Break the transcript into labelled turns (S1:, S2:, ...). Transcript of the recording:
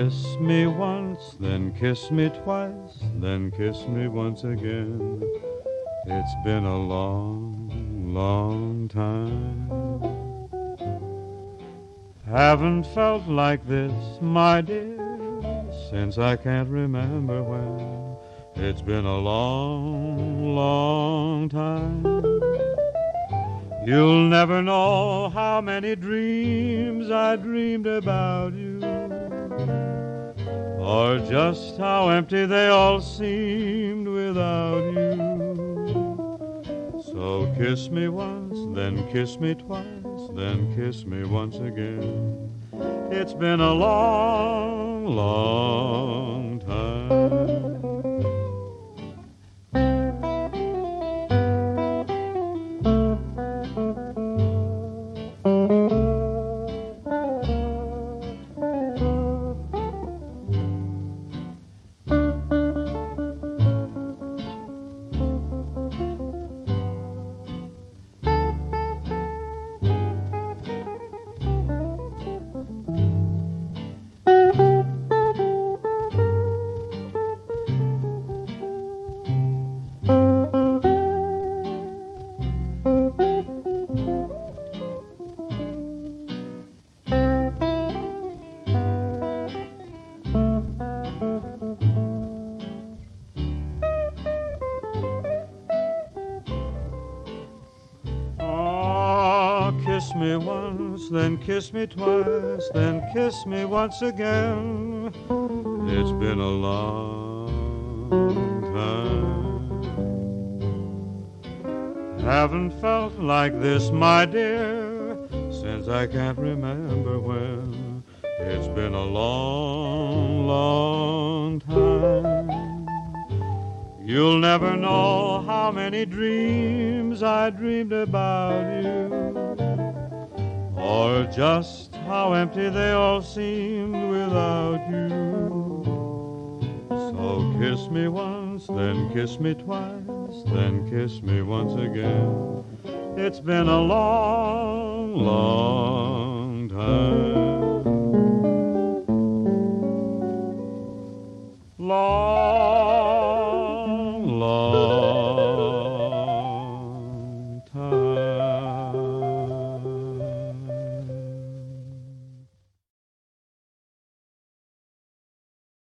S1: Kiss me once, then kiss me twice, then kiss me once again. It's been a long, long time. Haven't felt like this, my dear, since I can't remember when. It's been a long, long time. You'll never know how many dreams I dreamed about you, or just how empty they all seemed without you. So kiss me once, then kiss me twice, then kiss me once again. It's been a long, long time. Kiss me once, then kiss me twice, then kiss me once again. It's been a long time. Haven't felt like this, my dear, since I can't remember when. It's been a long, long time. You'll never know how many dreams I dreamed about you, or just how empty they all seemed without you. So kiss me once, then kiss me twice, then kiss me once again. It's been a long, long time. Long